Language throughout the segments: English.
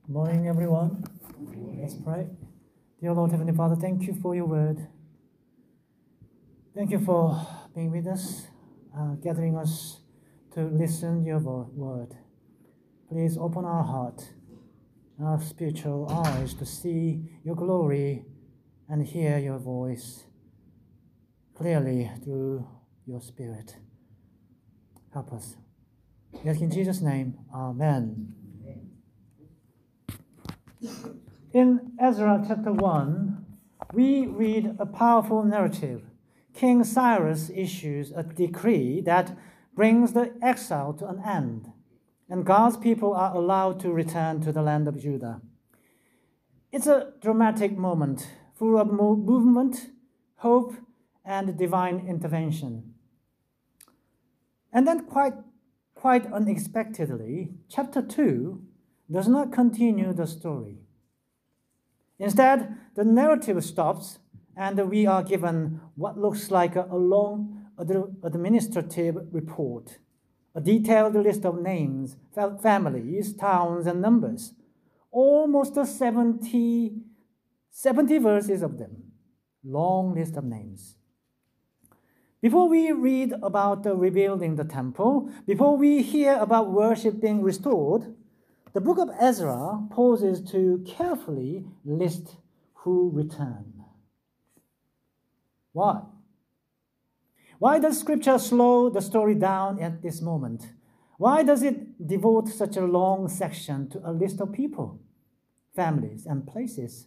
Good morning, everyone. Let's pray. Dear Lord, Heavenly Father, thank you for your word. Thank you for being with us, gathering us to listen to your word. Please open our heart, our spiritual eyes to see your glory and hear your voice clearly through your Spirit. Help us. Yes, in Jesus' name, Amen. In Ezra chapter 1, we read a powerful narrative. King Cyrus issues a decree that brings the exile to an end, and God's people are allowed to return to the land of Judah. It's a dramatic moment, full of movement, hope, and divine intervention. And then quite unexpectedly, chapter 2 does not continue the story. Instead, the narrative stops and we are given what looks like a long administrative report, a detailed list of names, families, towns, and numbers, almost 70 verses of them, long list of names. Before we read about the rebuilding the temple, before we hear about worship being restored, the book of Ezra pauses to carefully list who returned. Why? Why does Scripture slow the story down at this moment? Why does it devote such a long section to a list of people, families, and places?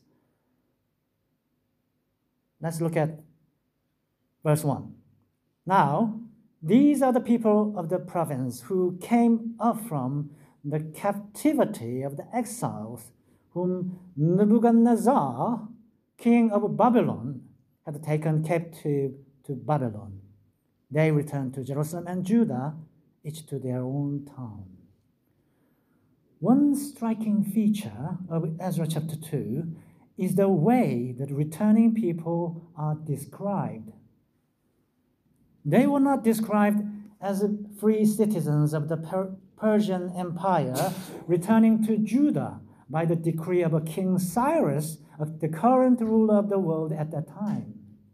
Let's look at verse 1. Now, these are the people of the province who came up from the captivity of the exiles whom Nebuchadnezzar, king of Babylon, had taken captive to Babylon. They returned to Jerusalem and Judah, each to their own town. One striking feature of Ezra chapter 2 is the way that returning people are described. They were not described as free citizens of the Persian Empire returning to Judah by the decree of King Cyrus, the current ruler of the world at that time.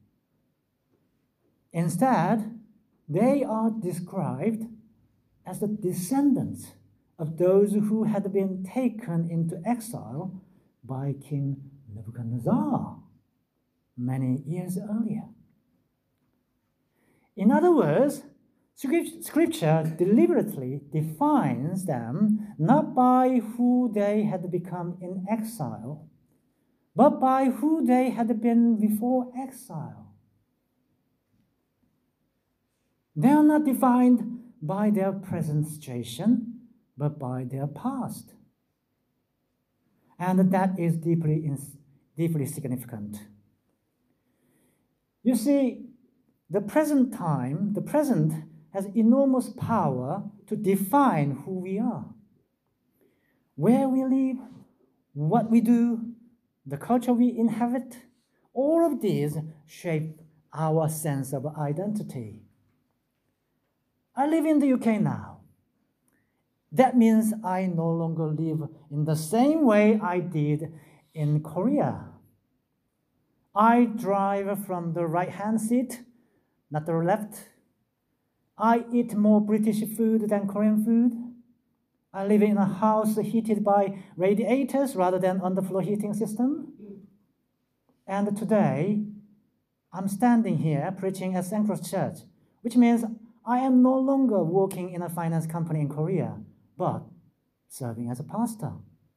Instead, they are described as the descendants of those who had been taken into exile by King Nebuchadnezzar many years earlier. In other words, Scripture deliberately defines them not by who they had become in exile, but by who they had been before exile. They are not defined by their present situation, but by their past. And that is deeply significant. You see, the present has enormous power to define who we are. Where we live, what we do, the culture we inhabit, all of these shape our sense of identity. I live in the UK now. That means I no longer live in the same way I did in Korea. I drive from the right-hand seat, not the left. I eat more British food than Korean food. I live in a house heated by radiators rather than underfloor heating system. And today, I'm standing here preaching at St. Cross Church, which means I am no longer working in a finance company in Korea, but serving as a pastor.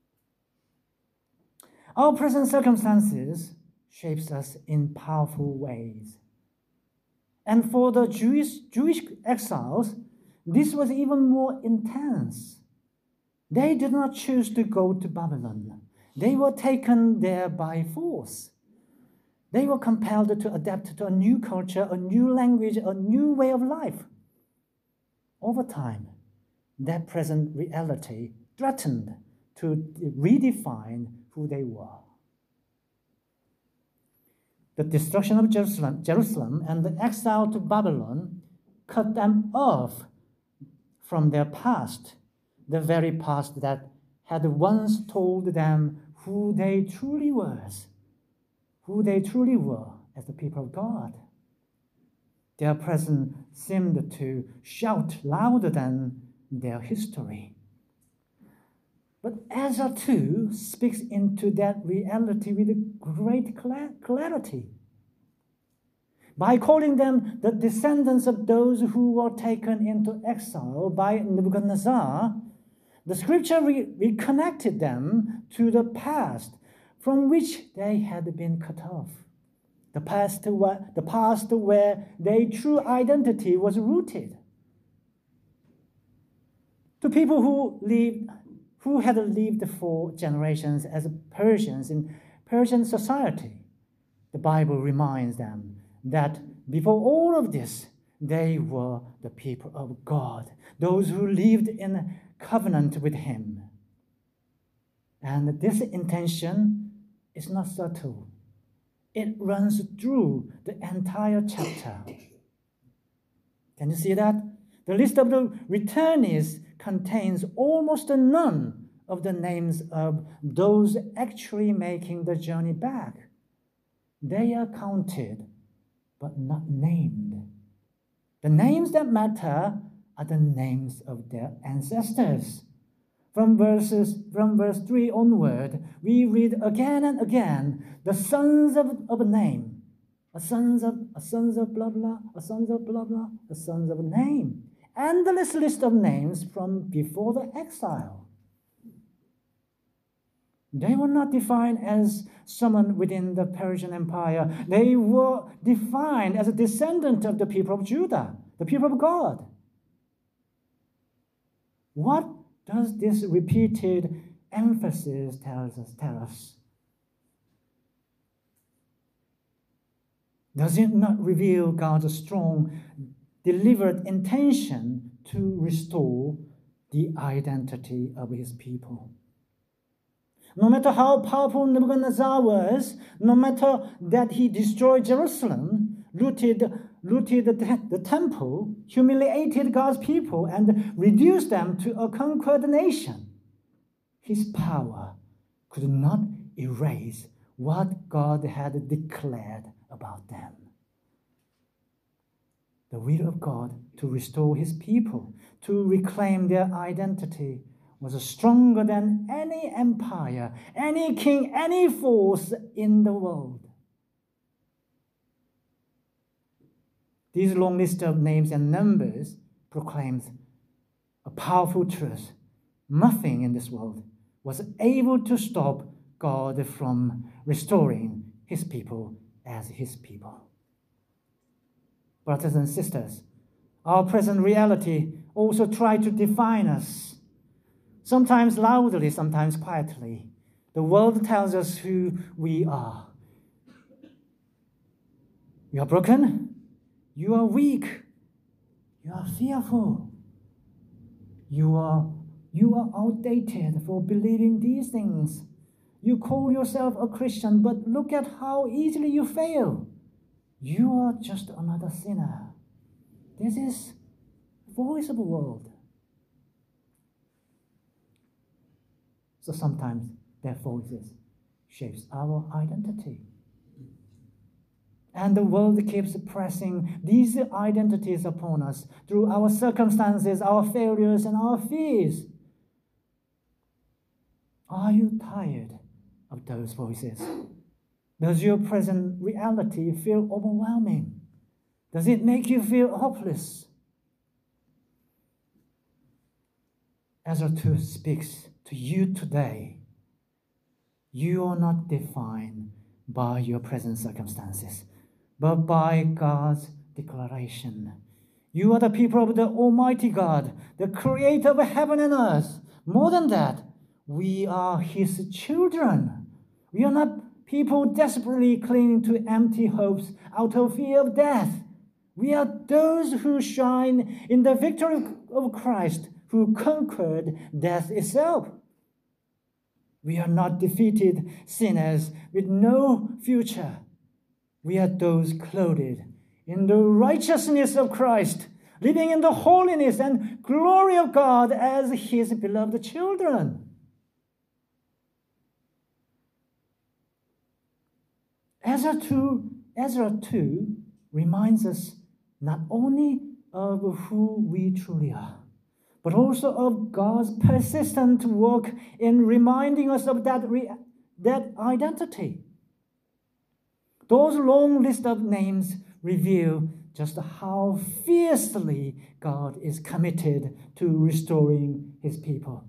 Our present circumstances shapes us in powerful ways. And for the Jewish exiles, this was even more intense. They did not choose to go to Babylon. They were taken there by force. They were compelled to adapt to a new culture, a new language, a new way of life. Over time, that present reality threatened to redefine who they were. The destruction of Jerusalem and the exile to Babylon cut them off from their past, the very past that had once told them who they truly were as the people of God. Their present seemed to shout louder than their history. But Ezra too speaks into that reality with great clarity. By calling them the descendants of those who were taken into exile by Nebuchadnezzar, the scripture reconnected them to the past from which they had been cut off. The past where their true identity was rooted. To people who had lived for generations as Persians in Persian society, the Bible reminds them that before all of this, they were the people of God, those who lived in covenant with Him. And this intention is not subtle. It runs through the entire chapter. Can you see that? The list of the returnees contains almost none of the names of those actually making the journey back. They are counted, but not named. The names that matter are the names of their ancestors. From verse 3 onward, we read again and again the sons of a name, a sons of blah blah, a sons of blah blah, a sons of a name. Endless list of names from before the exile. They were not defined as someone within the Persian Empire. They were defined as a descendant of the people of Judah, the people of God. What does this repeated emphasis tell us? Does it not reveal God's strong, deliberate intention to restore the identity of His people? No matter how powerful Nebuchadnezzar was, no matter that he destroyed Jerusalem, looted the temple, humiliated God's people, and reduced them to a conquered nation, His power could not erase what God had declared about them. The will of God to restore His people, to reclaim their identity, was stronger than any empire, any king, any force in the world. This long list of names and numbers proclaims a powerful truth. Nothing in this world was able to stop God from restoring His people as His people. Brothers and sisters, our present reality also tries to define us. Sometimes loudly, sometimes quietly. The world tells us who we are. You are broken. You are weak. You are fearful. You are outdated for believing these things. You call yourself a Christian, but look at how easily you fail. You are just another sinner. This is the voice of the world. So sometimes their voices shapes our identity. And the world keeps pressing these identities upon us through our circumstances, our failures, and our fears. Are you tired of those voices? Does your present reality feel overwhelming? Does it make you feel hopeless? Ezra 2 speaks to you today. You are not defined by your present circumstances, but by God's declaration. You are the people of the Almighty God, the creator of heaven and earth. More than that, we are His children. We are not people desperately clinging to empty hopes out of fear of death. We are those who shine in the victory of Christ, who conquered death itself. We are not defeated sinners with no future. We are those clothed in the righteousness of Christ, living in the holiness and glory of God as His beloved children. Ezra 2 reminds us not only of who we truly are, but also of God's persistent work in reminding us of that identity. Those long list of names reveal just how fiercely God is committed to restoring his people.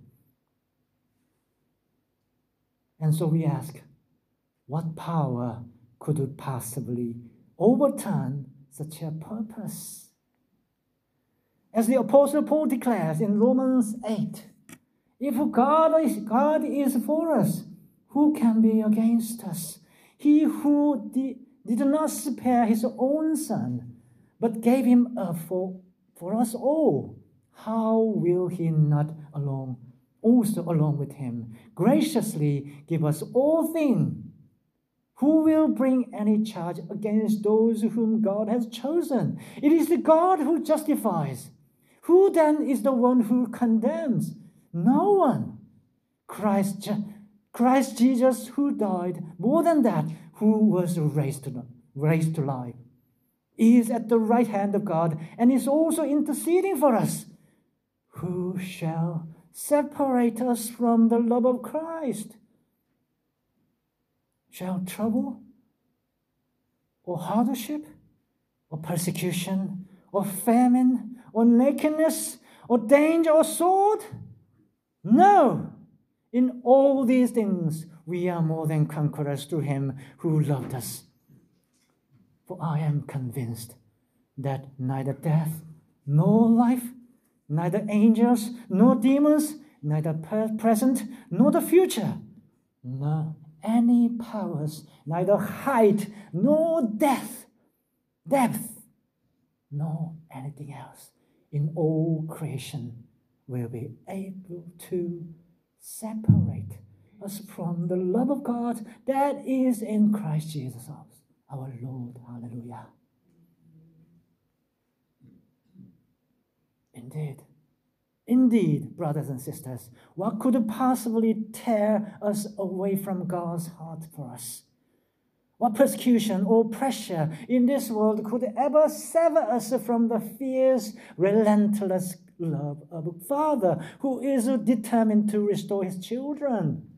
And so we ask, what power could possibly overturn such a purpose? As the Apostle Paul declares in Romans 8, if God is for us, who can be against us? He who did not spare his own son, but gave him up for us all, how will he not also along with him graciously give us all things? Who will bring any charge against those whom God has chosen? It is the God who justifies. Who then is the one who condemns? No one. Christ Jesus, who died, more than that, who was raised to life, is at the right hand of God and is also interceding for us. Who shall separate us from the love of Christ? Shall trouble, or hardship, or persecution, or famine, or nakedness, or danger, or sword? No! In all these things we are more than conquerors through him who loved us. For I am convinced that neither death nor life, neither angels nor demons, neither present nor the future, nor any powers, neither height nor depth, nor anything else in all creation will be able to separate us from the love of God that is in Christ Jesus our Lord. Hallelujah. Indeed, brothers and sisters, what could possibly tear us away from God's heart for us? What persecution or pressure in this world could ever sever us from the fierce, relentless love of a Father who is determined to restore his children?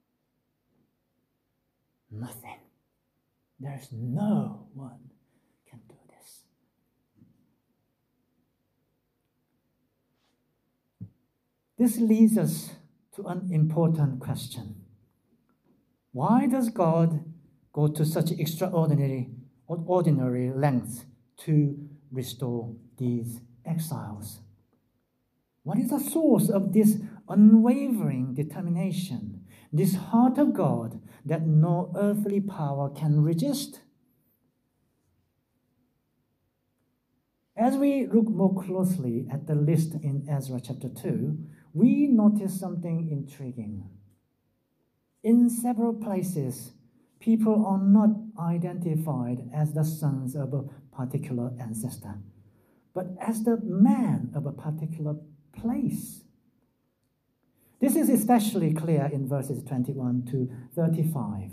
Nothing. There's no one can do this. This leads us to an important question. Why does God go to such extraordinary lengths to restore these exiles? What is the source of this unwavering determination, this heart of God that no earthly power can resist? As we look more closely at the list in Ezra chapter 2, we notice something intriguing. In several places, people are not identified as the sons of a particular ancestor, but as the man of a particular place. This is especially clear in verses 21 to 35.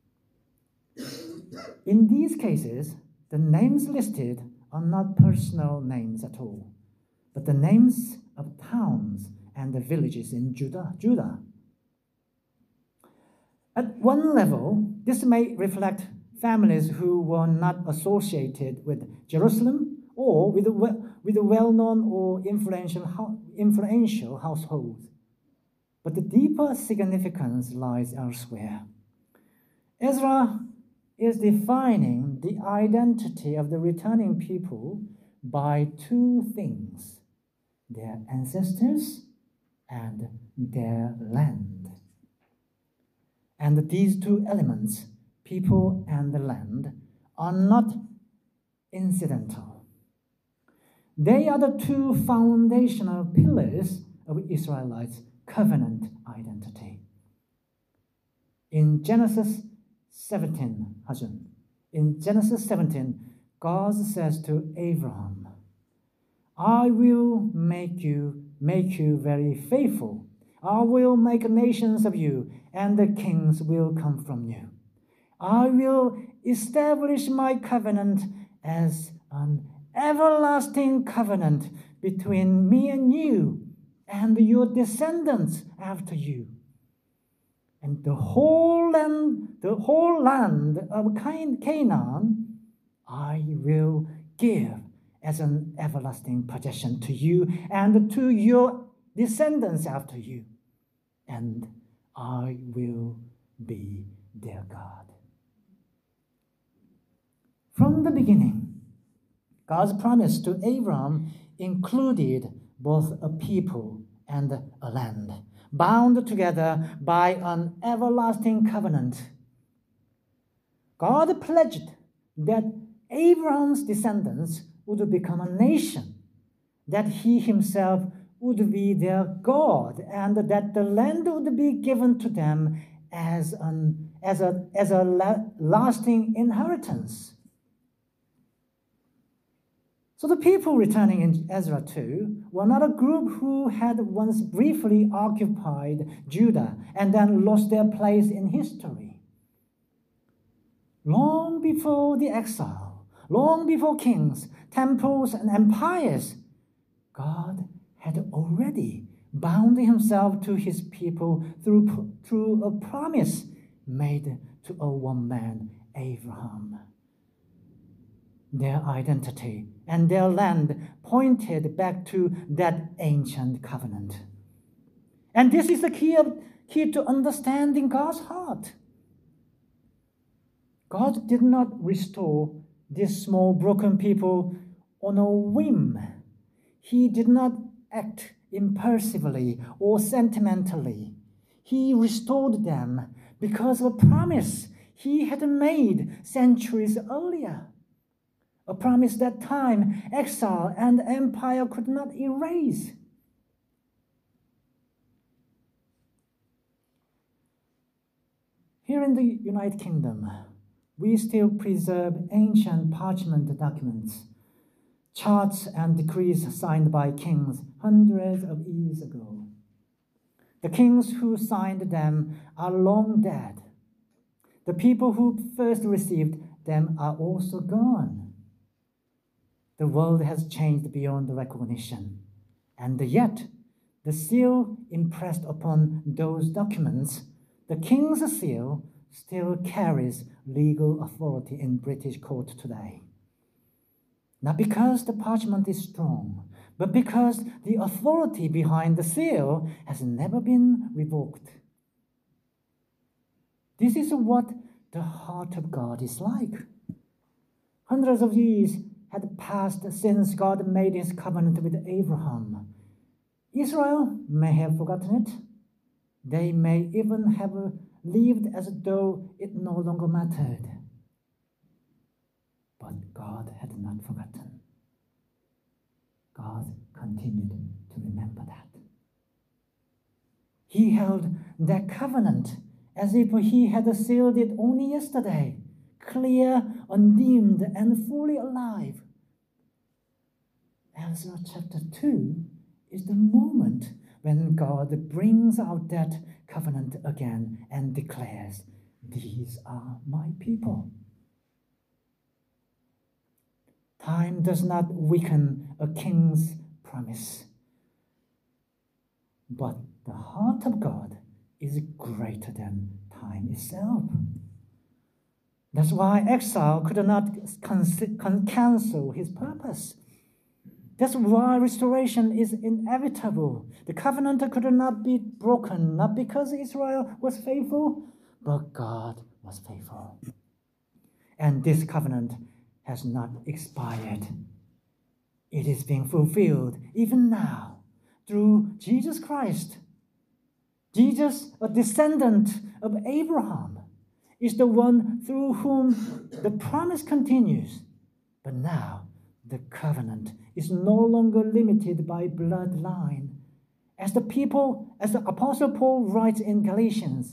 In these cases, the names listed are not personal names at all, but the names of towns and the villages in Judah. At one level, this may reflect families who were not associated with Jerusalem or with a well-known or influential household. But the deeper significance lies elsewhere. Ezra is defining the identity of the returning people by two things: their ancestors and their land. And these two elements, people and the land, are not incidental. They are the two foundational pillars of Israelites' covenant identity. In Genesis 17, God says to Abraham, I will make you very faithful. I will make nations of you, and the kings will come from you. I will establish my covenant as an everlasting covenant between me and you and your descendants after you. And the whole land of Canaan, I will give as an everlasting possession to you and to your descendants after you. And I will be their God. From the beginning, God's promise to Abraham included both a people and a land, bound together by an everlasting covenant. God pledged that Abraham's descendants would become a nation, that he himself would be their God, and that the land would be given to them as a lasting inheritance. So the people returning in Ezra 2 were not a group who had once briefly occupied Judah and then lost their place in history. Long before the exile, long before kings, temples, and empires, God had already bound himself to his people through a promise made to a one man, Abraham. Their identity and their land pointed back to that ancient covenant. And this is the key to understanding God's heart. God did not restore these small broken people on a whim. He did not act impulsively or sentimentally. He restored them because of a promise he had made centuries earlier. A promise that time, exile, and empire could not erase. Here in the United Kingdom, we still preserve ancient parchment documents, charts and decrees signed by kings hundreds of years ago. The kings who signed them are long dead. The people who first received them are also gone. The world has changed beyond recognition, and yet the seal impressed upon those documents, the king's seal, still carries legal authority in British court today. Not because the parchment is strong, but because the authority behind the seal has never been revoked. This is what the heart of God is like. Hundreds of years had passed since God made his covenant with Abraham. Israel may have forgotten it. They may even have lived as though it no longer mattered. But God had not forgotten. God continued to remember that. He held that covenant as if he had sealed it only yesterday, clear, undimmed, and fully alive. Ezra chapter 2 is the moment when God brings out that covenant again and declares, "These are my people." Time does not weaken a king's promise, but the heart of God is greater than time itself. That's why exile could not cancel his purpose. That's why restoration is inevitable. The covenant could not be broken, not because Israel was faithful, but God was faithful. And this covenant has not expired. It is being fulfilled even now through Jesus Christ. Jesus, a descendant of Abraham, is the one through whom the promise continues. But now the covenant is no longer limited by bloodline. As the Apostle Paul writes in Galatians,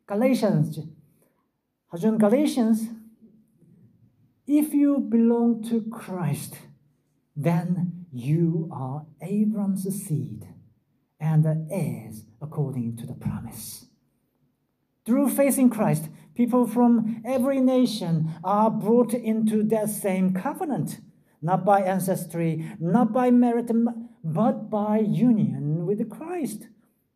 if you belong to Christ, then you are Abraham's seed and heirs according to the promise. Through faith in Christ, People from every nation are brought into that same covenant, not by ancestry, not by merit, but by union with Christ.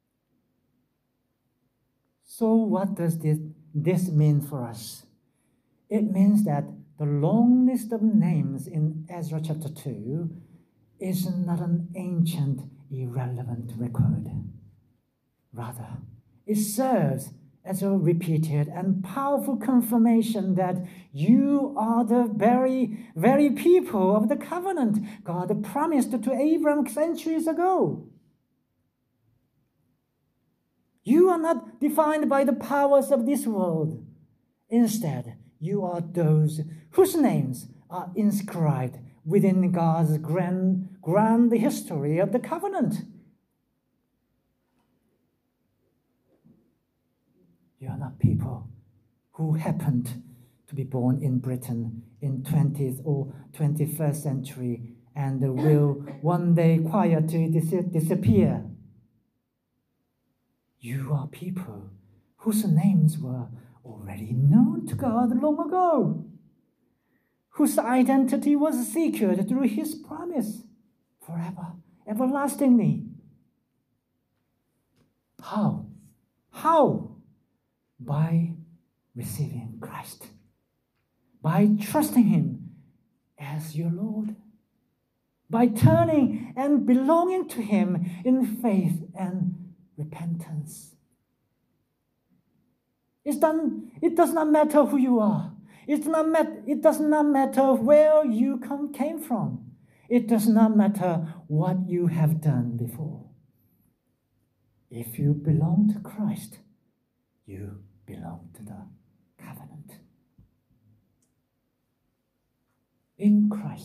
So what does this mean for us? It means that the long list of names in Ezra chapter 2 is not an ancient, irrelevant record. Rather, it serves as a repeated and powerful confirmation that you are the very people of the covenant God promised to Abraham centuries ago. You are not defined by the powers of this world. Instead, you are those whose names are inscribed within God's grand history of the covenant. You are not people who happened to be born in Britain in 20th or 21st century and will one day quietly disappear. You are people whose names were already known to God long ago, whose identity was secured through His promise forever, everlastingly. How? How? By receiving Christ, by trusting Him as your Lord, by turning and belonging to Him in faith and repentance. It does not matter who you are. It does not matter where you came from. It does not matter what you have done before. If you belong to Christ, you belong to the covenant. In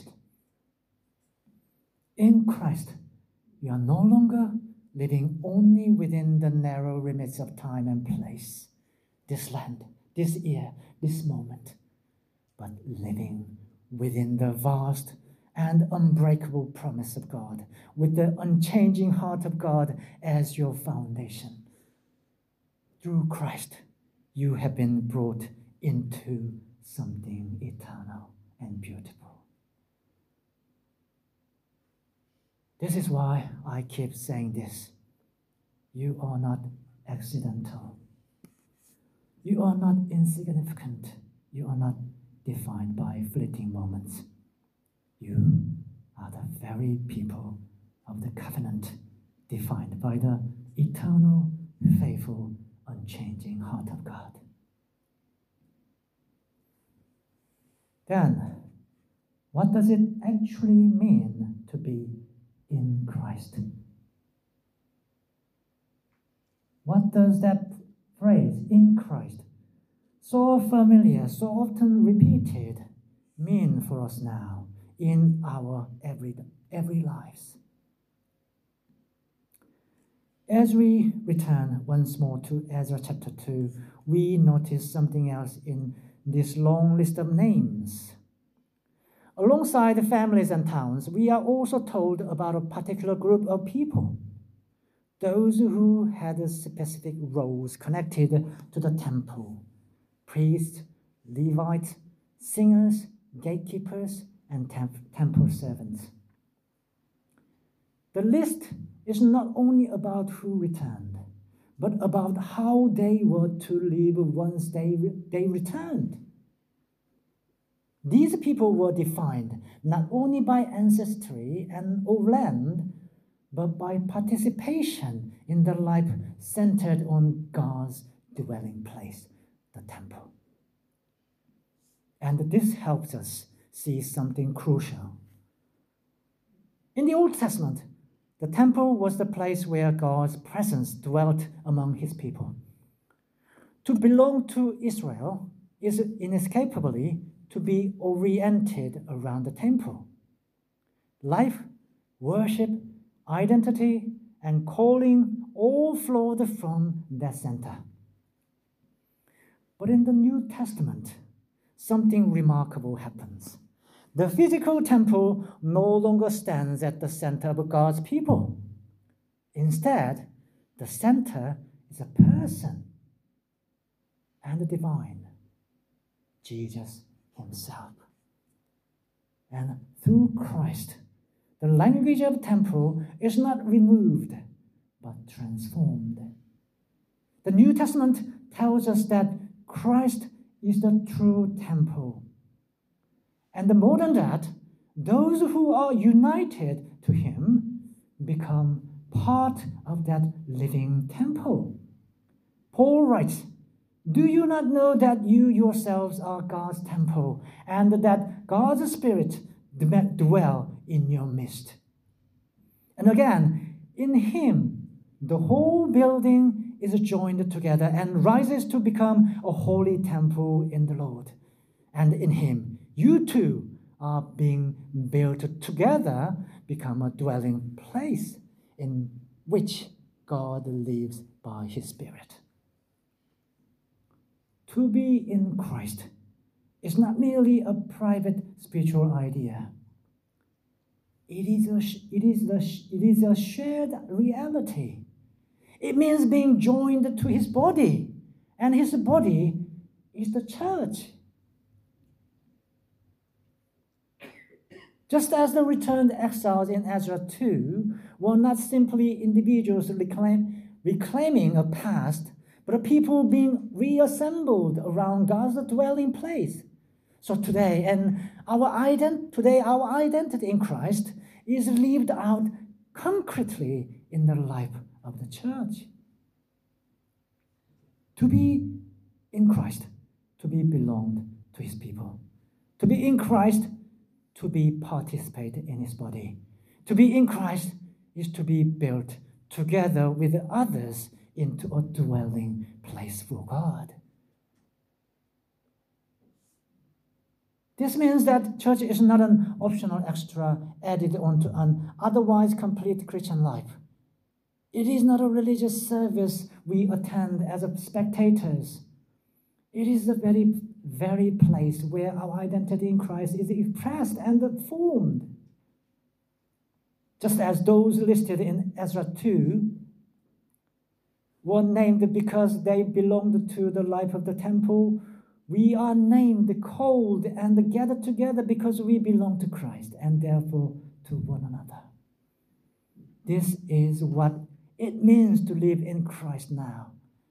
Christ, you are no longer living only within the narrow limits of time and place, this land, this year, this moment, but living within the vast and unbreakable promise of God, with the unchanging heart of God as your foundation. Through Christ, you have been brought into something eternal and beautiful. This is why I keep saying this. You are not accidental. You are not insignificant. You are not defined by fleeting moments. You are the very people of the covenant, defined by the eternal, faithful, unchanging heart of God. Then, what does it actually mean to be in Christ? What does that phrase, in Christ, so familiar, so often repeated, mean for us now in our every lives? As we return once more to Ezra chapter 2, we notice something else in this long list of names. Alongside the families and towns, we are also told about a particular group of people, those who had specific roles connected to the temple: priests, Levites, singers, gatekeepers, and temple servants. The list is not only about who returned, but about how they were to live once they returned. These people were defined not only by ancestry and or land, but by participation in the life centered on God's dwelling place, the temple. And this helps us see something crucial. In the Old Testament, the temple was the place where God's presence dwelt among His people. To belong to Israel is inescapably to be oriented around the temple. Life, worship, identity, and calling all flowed from that center. But in the New Testament, something remarkable happens. The physical temple no longer stands at the center of God's people. Instead, the center is a person and the divine. Jesus himself. And through Christ, the language of temple is not removed, but transformed. The New Testament tells us that Christ is the true temple. And more than that, those who are united to him become part of that living temple. Paul writes, "Do you not know that you yourselves are God's temple, and that God's Spirit dwells in your midst?" And again, in him, the whole building is joined together and rises to become a holy temple in the Lord. And in him, you too are being built together, become a dwelling place in which God lives by his Spirit. To be in Christ is not merely a private spiritual idea. It is a shared reality. It means being joined to his body, and his body is the church. Just as the returned exiles in Ezra 2 were not simply individuals reclaiming a past, but a people being reassembled around God's dwelling place. So today, our identity in Christ is lived out concretely in the life of the church. To be in Christ, to be belonged to his people. To be in Christ, to be participate in his body. To be in Christ is to be built together with others into a dwelling place for God. This means that church is not an optional extra added onto an otherwise complete Christian life. It is not a religious service we attend as spectators. It is the very place where our identity in Christ is expressed and formed. Just as those listed in Ezra 2 were named because they belonged to the life of the temple, we are named, called, and gathered together because we belong to Christ and therefore to one another. This is what it means to live in Christ now.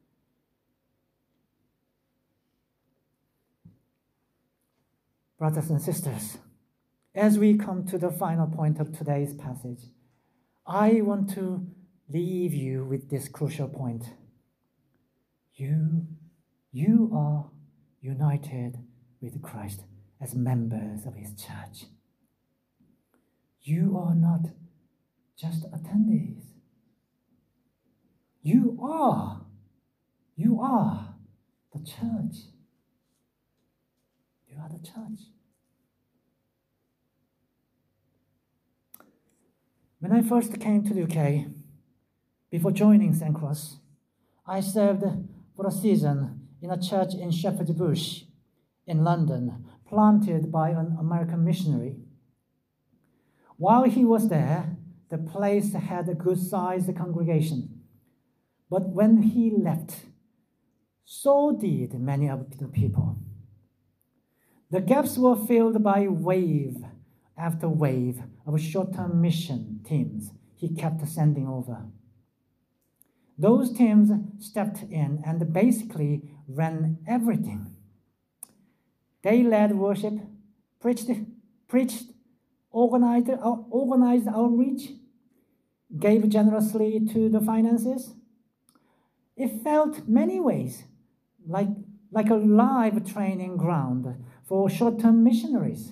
Brothers and sisters, as we come to the final point of today's passage, I want to leave you with this crucial point. You are united with Christ as members of his church. You are not just attendees. You are the church. You are the church. When I first came to the UK, before joining St. Cross, I served for a season in a church in Shepherd's Bush in London, planted by an American missionary. While he was there, the place had a good-sized congregation. But when he left, so did many of the people. The gaps were filled by wave after wave of short-term mission teams he kept sending over. Those teams stepped in and basically ran everything. They led worship, preached, organized outreach, gave generously to the finances. It felt many ways like a live training ground for short-term missionaries.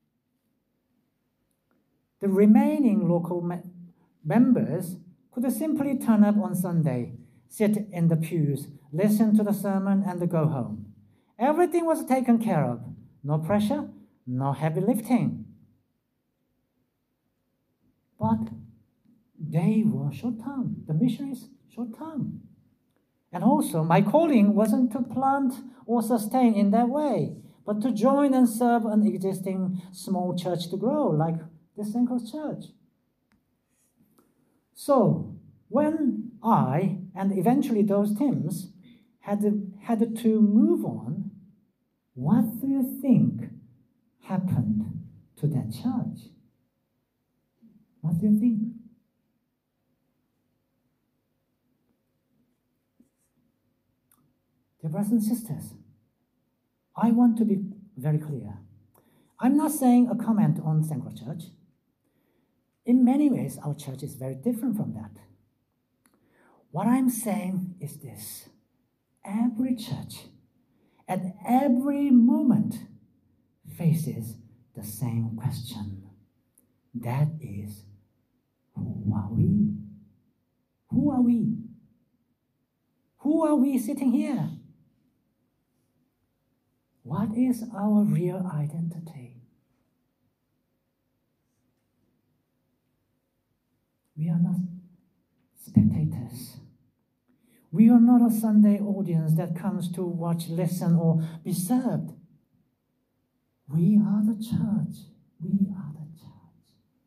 The remaining local members could simply turn up on Sunday, sit in the pews, listen to the sermon, and go home. Everything was taken care of. No pressure, no heavy lifting. But they were short-term. The missionaries, short-term. And also, my calling wasn't to plant or sustain in that way, but to join and serve an existing small church to grow, like the St. Cross Church. So, when I, and eventually those teams, had to move on, What do you think happened to that church? What do you think? Dear brothers and sisters, I want to be very clear. I'm not saying a comment on St. Cross Church. In many ways, our church is very different from that. What I'm saying is this. Every church, at every moment, faces the same question. That is, who are we? Who are we? Who are we sitting here? What is our real identity? We are not spectators. We are not a Sunday audience that comes to watch, listen, or be served. We are the church. We are the church.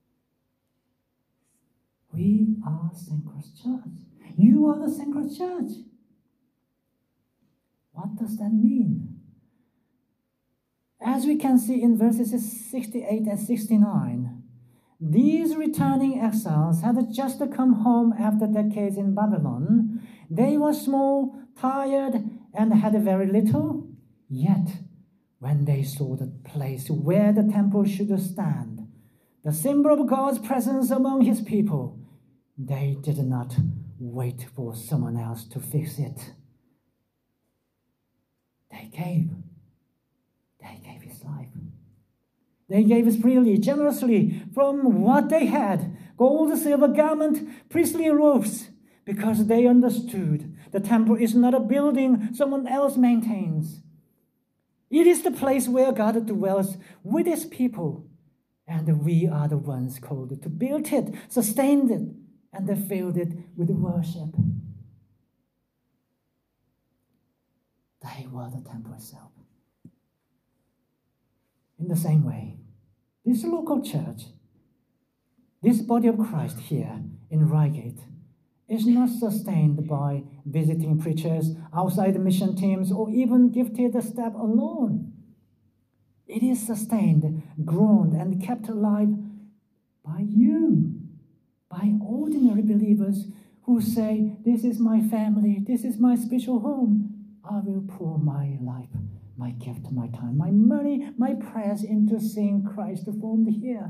We are St. Cross Church. You are the St. Cross Church. What does that mean? As we can see in verses 68 and 69, these returning exiles had just come home after decades in Babylon. They were small, tired, and had very little. Yet, when they saw the place where the temple should stand, the symbol of God's presence among his people, they did not wait for someone else to fix it. They gave his life. They gave us freely, generously, from what they had, gold, silver, garment, priestly robes, because they understood the temple is not a building someone else maintains. It is the place where God dwells with his people, and we are the ones called to build it, sustain it, and fill it with worship. They were the temple itself. In the same way, this local church, this body of Christ here in Reigate, is not sustained by visiting preachers, outside mission teams, or even gifted staff alone. It is sustained, grown, and kept alive by you, by ordinary believers who say, this is my family, this is my spiritual home. I will pour my life, my gift, my time, my money, my prayers into seeing Christ formed here.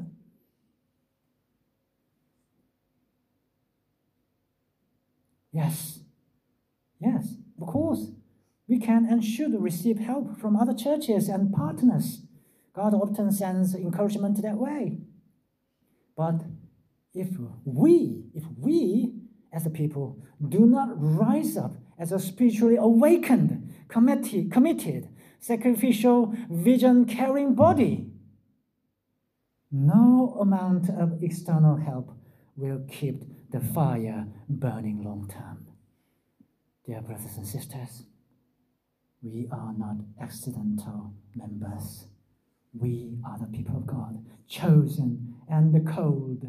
Yes, of course, we can and should receive help from other churches and partners. God often sends encouragement that way. But if we as a people do not rise up as a spiritually awakened, committed, sacrificial, vision-carrying body, no amount of external help will keep the fire burning long term. Dear brothers and sisters, we are not accidental members. We are the people of God, chosen and called,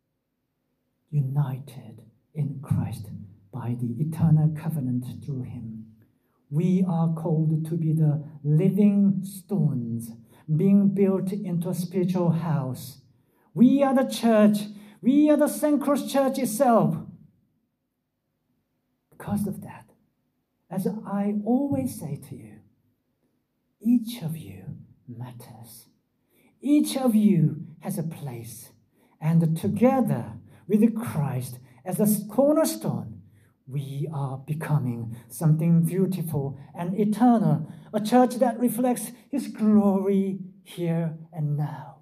united in Christ by the eternal covenant through him. We are called to be the living stones being built into a spiritual house. We are the church. We are the St. Cross Church itself. Because of that, as I always say to you, each of you matters. Each of you has a place. And together with Christ as a cornerstone, we are becoming something beautiful and eternal, a church that reflects his glory here and now.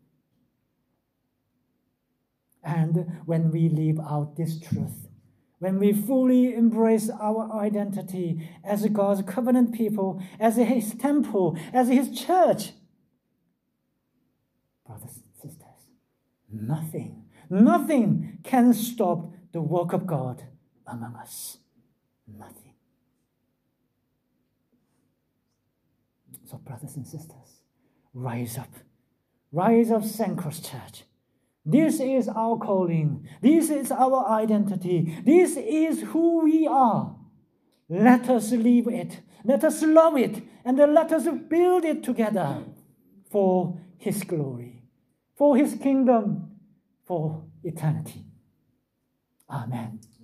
And when we live out this truth, when we fully embrace our identity as God's covenant people, as his temple, as his church, brothers and sisters, nothing can stop the work of God among us. Nothing. So, brothers and sisters, rise up. Rise up, St. Cross Church. This is our calling. This is our identity. This is who we are. Let us live it. Let us love it, and then let us build it together for His glory, for His kingdom, for eternity. Amen.